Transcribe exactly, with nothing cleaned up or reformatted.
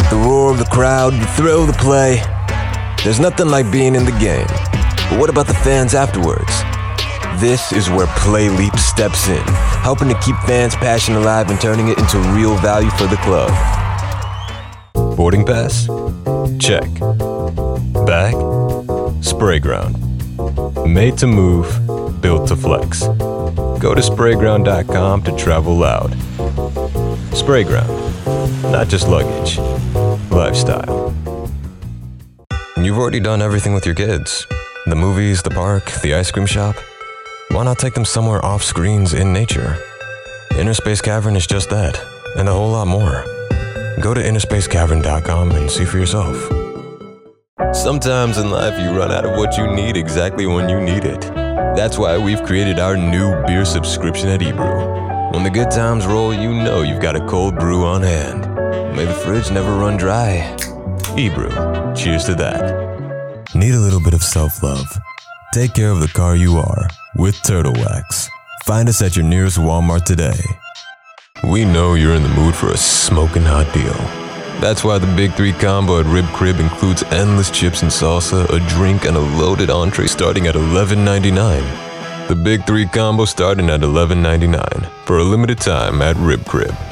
The roar of the crowd, the thrill of the play. There's nothing like being in the game. But what about the fans afterwards? This is where PlayLeap steps in, helping to keep fans' passion alive and turning it into real value for the club. Boarding pass? Check. Bag? Sprayground. Made to move, built to flex. Go to sprayground dot com to travel loud. Sprayground. Not just luggage. Lifestyle. You've already done everything with your kids. The movies, the park, the ice cream shop. Why not take them somewhere off screens in nature? Inner Space Cavern is just that, and a whole lot more. Go to inner space cavern dot com and see for yourself. Sometimes in life you run out of what you need exactly when you need it. That's why we've created our new beer subscription at eBrew. When the good times roll, you know you've got a cold brew on hand. May the fridge never run dry. eBrew. Cheers to that. Need a little bit of self-love? Take care of the car you are with Turtle Wax. Find us at your nearest Walmart today. We know you're in the mood for a smoking hot deal. That's why the Big Three Combo at Rib Crib includes endless chips and salsa, a drink, and a loaded entree starting at eleven ninety-nine. The Big Three Combo starting at eleven ninety-nine for a limited time at Rib Crib.